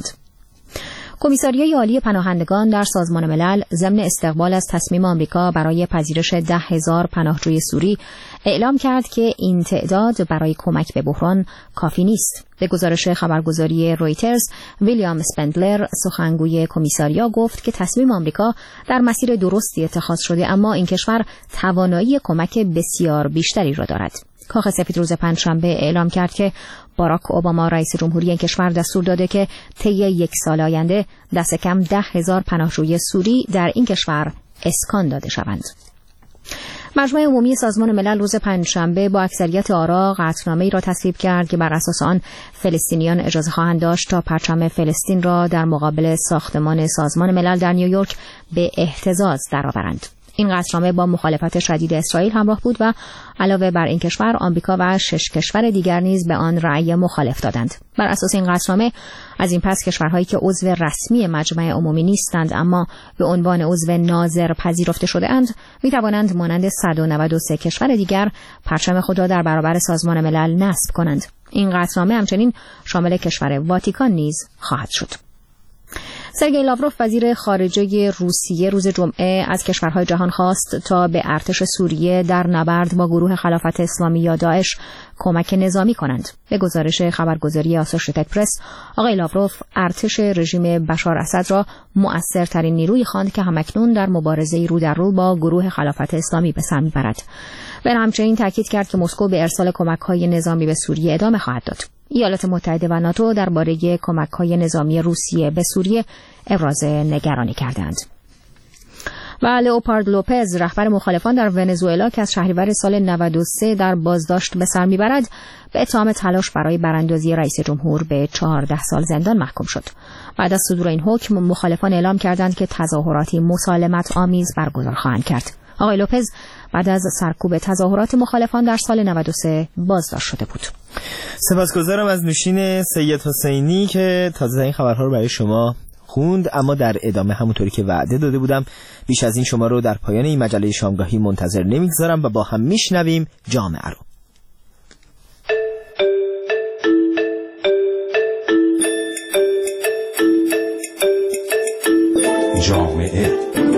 کمیساریای عالی پناهندگان در سازمان ملل ضمن استقبال از تصمیم آمریکا برای پذیرش ده هزار پناهجوی سوری اعلام کرد که این تعداد برای کمک به بحران کافی نیست. به گزارش خبرگزاری رویترز، ویلیام اسپندلر سخنگوی کمیساریا گفت که تصمیم آمریکا در مسیر درستی اتخاذ شده، اما این کشور توانایی کمک بسیار بیشتری را دارد. کاخ سفید روز پنجشنبه اعلام کرد که باراک اوباما رئیس جمهوری این کشور دستور داده که طی یک سال آینده دست کم ده هزار پناهجوی سوری در این کشور اسکان داده شوند. مجمع عمومی سازمان ملل روز پنجشنبه با اکثریت آرا قطعنامه‌ای را تصویب کرد که بر اساس آن فلسطینیان اجازه خواهند داشت تا پرچم فلسطین را در مقابل ساختمان سازمان ملل در نیویورک به اهتزاز درآورند. این قطعنامه با مخالفت شدید اسرائیل همراه بود و علاوه بر این کشور آمریکا و شش کشور دیگر نیز به آن رأی مخالف دادند. بر اساس این قطعنامه از این پس کشورهایی که عضو رسمی مجمع عمومی نیستند اما به عنوان عضو ناظر پذیرفته شده اند می توانند مانند صد و نود و سه کشور دیگر پرچم خود را در برابر سازمان ملل نصب کنند. این قطعنامه همچنین شامل کشور واتیکان نیز خواهد شد. سرگئی لاوروف وزیر خارجه روسیه روز جمعه از کشورهای جهان خواست تا به ارتش سوریه در نبرد با گروه خلافت اسلامی یا داعش کمک نظامی کنند. به گزارش خبرگزاری آسوشیتد پرس، آقای لاوروف ارتش رژیم بشار اسد را مؤثرترین نیروی خواند که همکنون در مبارزه رو در رو با گروه خلافت اسلامی به سر میبرد. و همچنین تاکید کرد که مسکو به ارسال کمک‌های نظامی به سوریه ادامه خواهد داد. ایالات متحده و ناتو درباره کمک‌های نظامی روسیه به سوریه ابراز نگرانی کردند. و لئوپارد لوپز رهبر مخالفان در ونزوئلا که از شهریور سال نود و سه در بازداشت به سر میبرد، به اتهام تلاش برای براندازی رئیس جمهور به چهارده سال زندان محکوم شد. بعد از صدور این حکم مخالفان اعلام کردند که تظاهراتی مسالمت آمیز برگزار خواهند کرد. آقای لوپز بعد از سرکوب تظاهرات مخالفان در سال نود و سه بازداشت شده بود.
سپاسگزارم از نوشین سید حسینی که تازه این خبرها رو برای شما خوند، اما در ادامه همونطوری که وعده داده بودم بیش از این شما رو در پایان این مجله شامگاهی منتظر نمیگذارم و با هم میشنویم جامعه رو.
جامعه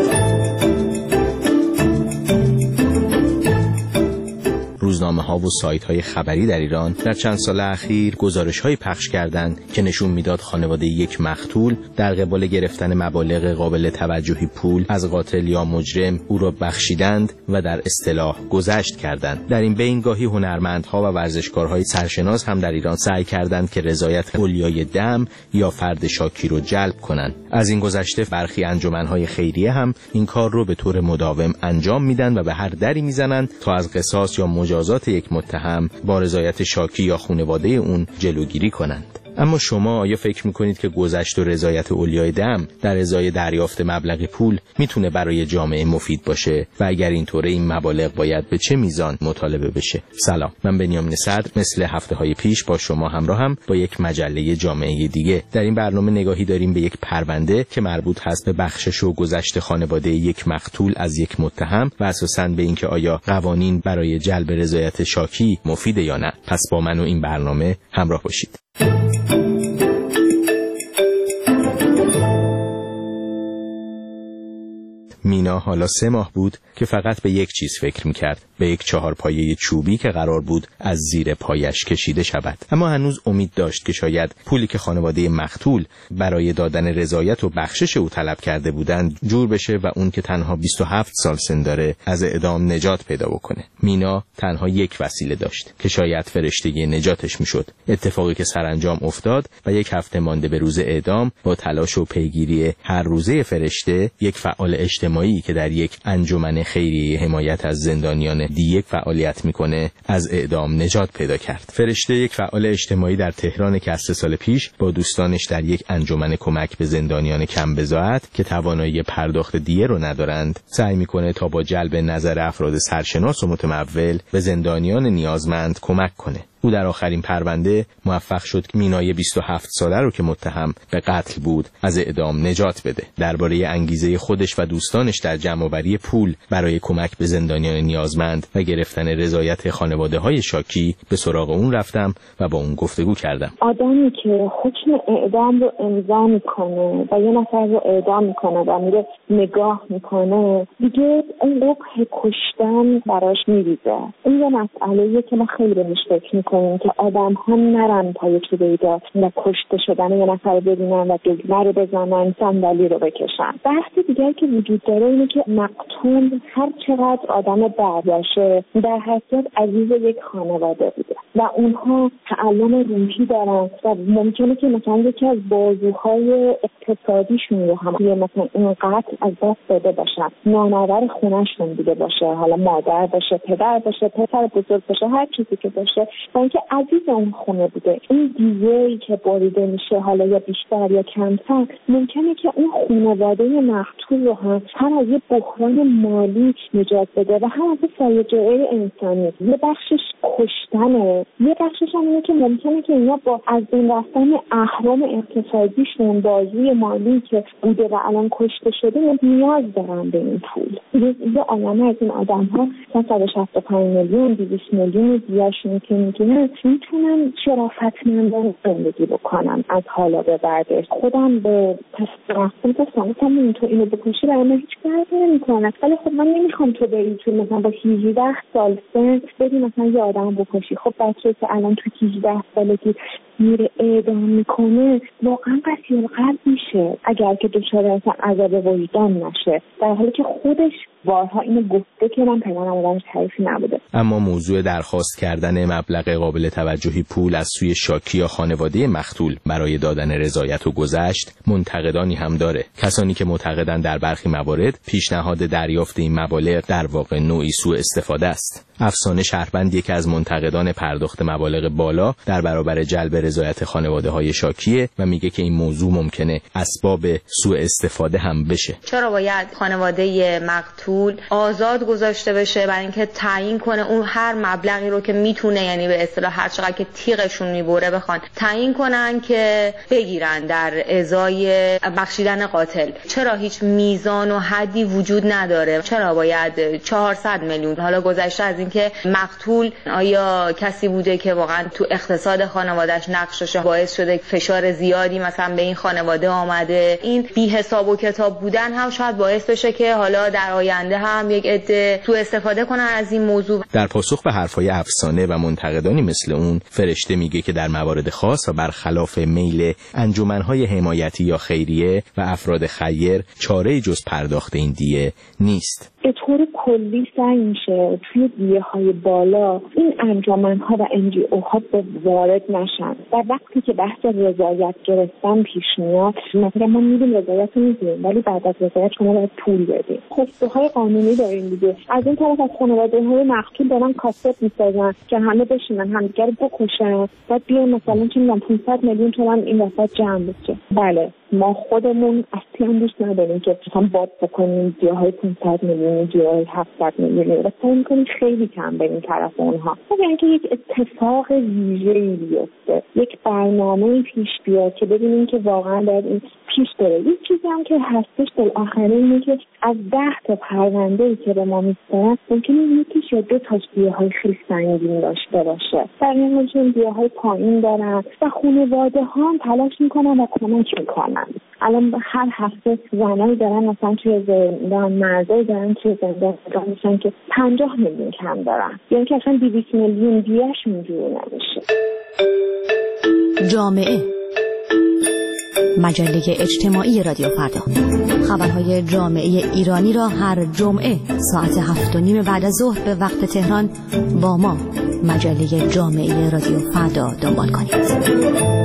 روزنامه‌ها و سایت‌های خبری در ایران در چند سال اخیر گزارش‌های پخش کردند که نشون میداد خانواده یک مقتول در قبال گرفتن مبالغ قابل توجهی پول از قاتل یا مجرم او را بخشیدند و در اصطلاح گذشت کردند. در این بین گاهی هنرمندها و ورزشکارهای سرشناس هم در ایران سعی کردند که رضایت اولیای دم یا فرد شاکی رو جلب کنند. از این گذشته برخی انجمن‌های خیریه هم این کار رو به طور مداوم انجام میدن و به هر دری میزنند تا از قصاص یا مجازات یک متهم با رضایت شاکی یا خانواده اون جلوگیری کنند. اما شما آیا فکر میکنید که گذشت و رضایت اولیای دم در ازای دریافت مبلغ پول میتونه برای جامعه مفید باشه و اگر اینطوره این مبالغ باید به چه میزان مطالبه بشه؟ سلام، من بنیامین صدر مثل هفته های پیش با شما همراهم با یک مجله جامعه دیگه. در این برنامه نگاهی داریم به یک پرونده که مربوط هست به بخشش و گذشت خانواده یک مقتول از یک متهم و اساساً به اینکه آیا قوانین برای جلب رضایت شاکی مفیده یا نه. پس با من و این برنامه همراه باشید. مینا حالا سه ماه بود که فقط به یک چیز فکر میکرد، به یک چهارپایه چوبی که قرار بود از زیر پایش کشیده شود. اما هنوز امید داشت که شاید پولی که خانواده مقتول برای دادن رضایت و بخشش او طلب کرده بودند جور بشه و اون که تنها بیست و هفت سال سن داره از اعدام نجات پیدا بکنه. مینا تنها یک وسیله داشت که شاید فرشته نجاتش میشد. اتفاقی که سرانجام افتاد و یک هفته مانده به روز اعدام با تلاش و پیگیری هر روزه فرشته، یک فعال اجتماعی که در یک انجمن خیریه حمایت از زندانیان دیگه فعالیت میکنه از اعدام نجات پیدا کرد. فرشته یک فعال اجتماعی در تهران که از سه سال پیش با دوستانش در یک انجمن کمک به زندانیان کم بضاعت که توانایی پرداخت دیه رو ندارند سعی میکنه تا با جلب نظر افراد سرشناس و متمول به زندانیان نیازمند کمک کنه. او در آخرین پرونده موفق شد که مینای بیست و هفت ساله رو که متهم به قتل بود از اعدام نجات بده. درباره انگیزه خودش و دوستانش در جمع‌آوری پول برای کمک به زندانیان نیازمند و گرفتن رضایت خانواده‌های شاکی به سراغ اون رفتم و با اون گفتگو کردم.
آدمی که حکم اعدام رو امضا میکنه و یه نفر رو اعدام میکنه و میره نگاه میکنه، دیگه اون قبح کشتن براش میریزه. این یه مسئله‌ایه که ما خیلی بهش فکر کنیم که آدم ها نرن پای چوبه داد و کشته شدن یه نفر رو ببینن و دگمه رو بزنن، صندلی رو بکشن. بحث دیگری که وجود داره اینه که مقتول هر چقدر آدم بد باشه در حقیقت عزیز یک خانواده بوده و اونها تعلم روحی دارن و ممکنه که مثلا یکی از بازوهای اقتصادیشون رو هم یه مثلا این قتل از دست داده باشن، نانآور خونه‌شون بوده باشه، حالا مادر باشه، پدر باشه، پسر بزرگ باشه، هر چیزی که باشه، با اینکه عزیز اون خونه بوده. این دیگه‌ای که بریده میشه حالا یا بیشتر یا کمتر، ممکنه که اون خانواده مقتول رو هم هم از یه بحران مالی نجات بده و هم از فاجعه انسانی. یه بخشش کشتنه، یه بخشش هم اینه که ممکنه که اینا با از این رفتن اهرم اقتصادیشون، بازوی مالی که بوده و الان کشته شده، نیاز دارن به این پول. یه عالمه از این آدم ها صد و شصت و پنج میلیون دویست میلیون دیاشون که میگن میتونن شرافتمندانه زندگی بکنن از حالا به بعدش. خودم به تصمیم گفتم گفتم تو اینو بکشی برای من هیچ فرقی نمیکنه، ولی خب من نمیخوام تو بری تو مثلا با هجده سال سن بری مثلا یه آدم بکشی. خب بچه که الان تو هجده سالگی میره اعدام میکنه واقعا قتل القلب میشه اگر که دچار اصلا عذاب وجدان نشه، در حالی که خودش بارها اینو گفته که من پیمانم آدمش حریفی نبوده.
اما موضوع درخواست کردن مبلغ قابل توجهی پول از سوی شاکی یا خانواده مقتول برای دادن رضایت و گذشت منتقدانی هم داره. کسانی که معتقدند در برخی موارد پیشنهاد دریافت این مبالغ در واقع نوعی سوء استفاده است. افسانه شهربند یکی از منتقدان پرداخت مبالغ بالا در برابر جلب رضایت خانواده‌های شاکیه و میگه که این موضوع ممکنه اسباب سوء استفاده هم بشه.
چرا باید خانواده مقتول آزاد گذاشته بشه برای اینکه تعیین کنه اون هر مبلغی رو که میتونه، یعنی به اصطلاح هر چقدر که تیغشون میبره بخوان تعیین کنن که بگیرن در ازای بخشیدن قاتل؟ چرا هیچ میزان و حدی وجود نداره؟ چرا باید چهارصد میلیون؟ حالا گذشته از اینکه مقتول آیا کسی بوده که واقعا تو اقتصاد خانواده‌اش نقش داشته باعث شده فشار زیادی مثلا به این خانواده آمده، این بی حساب و کتاب بودن هم شاید باعث بشه که حالا در آینده هم یک عده تو استفاده کنن از این موضوع.
در پاسخ به حرفای افسانه و منتقدانی مثل اون، فرشته میگه که در موارد خاص و برخلاف میل انجمن‌های حمایتی یا خیریه و افراد خیر چاره‌ای جز پرداخت این دیه نیست.
به طور کلی سعی میشه توی دیه های بالا این انجمن‌ها و ان جی او ها به وارد نشن. در وقتی که بحث رضایت گرفتن پیش میاد، مثلا ما میدیم رضایت رو میدیم ولی بعد از رضایت شما باید پول بدیم. خواستهای قانونی داریم دیگه. از این طرف از خانواده‌های مقتول دارن کاست میسازن که همه بشینن همدیگه رو بکشن، بعد بیان مثلا چه میدونم پانصد میلیون تومان این وسط جمع بشه. بله ما خودمون اصلا دوست نداریم که مثلا باد بکنیم دیاهای پانصد میلیون، دیاهای هفتصد میلیون و سعی میکنیم خیلی کم بریم طرف اونها. یعنی که یک اتفاق ویژه‌ای بیفته، یک برنامه پیش بیاد که ببینیم که واقعا باید این پیش بره. یک چیزی هم که هستش بالاخره اینه که از ده تا پرونده‌ای که به ما میسپارن ممکنه یکیش یا دو تاش دیاهای خیلی سنگین داشته باشه. در این حال چون دیاهای پایین دارن و خانواده ها هم تلاش میکنن و کمک میکنن. الان هر هفته زنایی دارن مثلا توی زندان، مردایی دارن توی زندان میشن که پنجاه میلیون کم دارن، یعنی که اصلا دویست میلیون دیهش اینجوری نمیشه.
جامعه مجله اجتماعی رادیو فردا، خبرهای جامعه ایرانی را هر جمعه ساعت هفت و نیم بعد از ظهر به وقت تهران با ما مجله جامعه رادیو فردا دنبال کنید.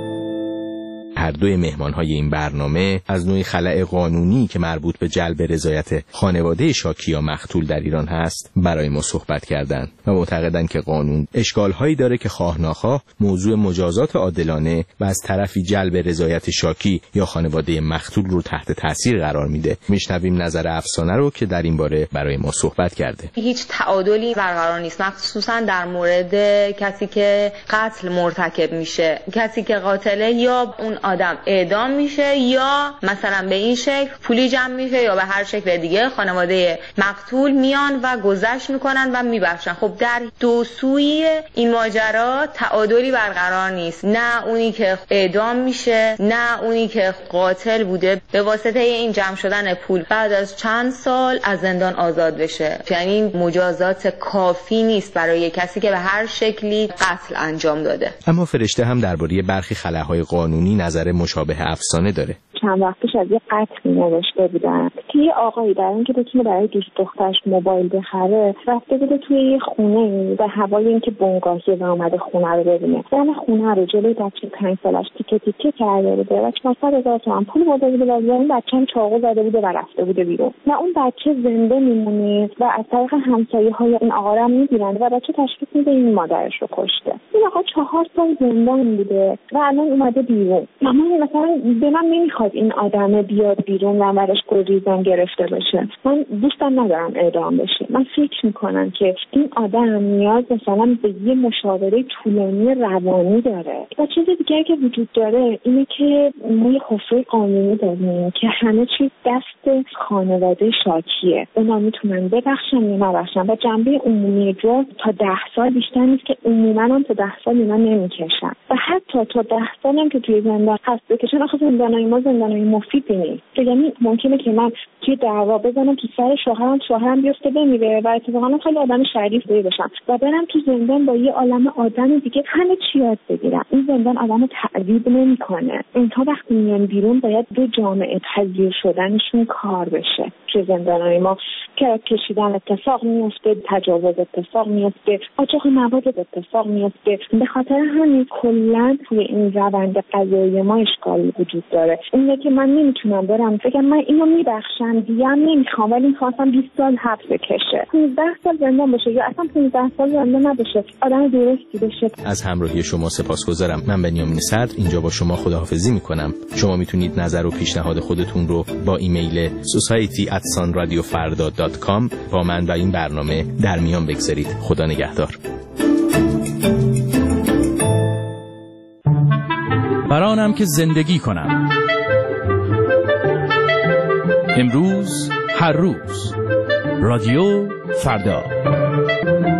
هر دوی مهمان‌های این برنامه از نوعی خلأ قانونی که مربوط به جلب رضایت خانواده شاکی یا مقتول در ایران هست برای ما صحبت کردند و معتقدند که قانون اشکال‌هایی داره که خواه ناخواه موضوع مجازات عادلانه و از طرفی جلب رضایت شاکی یا خانواده مقتول رو تحت تاثیر قرار میده. میشنویم نظر افسانه رو که در این باره برای ما صحبت کرده.
هیچ تعادلی برقرار نیست، مخصوصا در مورد کسی که قتل مرتکب میشه. کسی که قاتله یا اون آدم اعدام میشه یا مثلا به این شکل پولی جمع میشه یا به هر شکل دیگه خانواده مقتول میان و گذشت میکنن و میبخشن. خب در دو سوی این ماجرا تعادلی برقرار نیست، نه اونی که اعدام میشه نه اونی که قاتل بوده به واسطه این جمع شدن پول بعد از چند سال از زندان آزاد بشه. یعنی این مجازات کافی نیست برای کسی که به هر شکلی قتل انجام داده.
اما فرشته هم درباره برخی خلاهای قانونی نظر مشابه افسانه داره.
چند وقت پیش از یه قتل نوشته بودن که یه آقایی برای اینکه بتونه برای دوست دخترش موبایل بخره رفته بوده توی یه خونه و هوای اینکه بنگاهی و اومده خونه رو ببینه، یعنی خونه رو جلوی بچه پنج سالش تیکه تیکه کرده بوده و چهارصد هزار تومان پول برده بوده و این بچه هم چاقو زده بوده و رفته بوده بیرون و اون بچه زنده میمونه و از طریق همسایه‌های این آقا رو میگیرن و بچه تشخیص میده این مادرش رو کشته. این آقا چهار سال زندان بوده و الان اومده بیرون. من مثلا به من نمیخواد این آدم بیاد بیرون و برش گریزان گرفته بشه. من دوستم ندارم اعدام بشه. من فکر میکنم که این آدم نیاز مثلا به یه مشاوره طولانی روانی داره. و چیز دیگه که وجود داره اینه که ما یه حفره قانونی داریم که همه چیز دست خانواده شاکیه. اونا میتونن ببخشن یا نبخشن و جنبه عمومی جرم تا ده سال بیشتر نیست که عموما هم تا ده سال اینا نمیکشن و حتی تا ده سال هم که توی زندان هست بکشن. آخه زندانای ما زندانی مفیدی نیست. یعنی ممکنه که من توی دعوا بزنم تو سر شوهرم، شوهرم بیفته بمیره و اتفاقا خیلی آدم شریفی باشم و برم تو زندان با یه عالم آدم دیگه همه چی یاد بگیرم. این زندان آدمو تعذیب نمیکنه. اینها وقتی میان بیرون باید دو جامعه پذیر شدنشون کار بشه. چه زندانای ما که کشیدن اتفاق میفته، تجاوز اتفاق میفته، قاچاق مواد اتفاق میفته. به خاطر همین کلا توی این روند قضایی ما اشکالی وجود داره. اینه که من نمیتونم برم بگم من اینو میبخشم دیگه هم نمیخوام، ولی میخواستم بیست سال حبس بکشه، پانزده سال زندان بشه یا اصلا پانزده سال زندان نبشه، آدم درستی بشه.
از همراهی شما سپاسگزارم. من بنیامین صدر اینجا با شما خداحافظی میکنم. شما میتونید نظر و پیشنهاد خودتون رو با ایمیل society at sunradiofarda dot com با من و این برنامه در میان بگذارید. خدا نگهدار.
برانم که زندگی کنم. امروز هر روز رادیو فردا.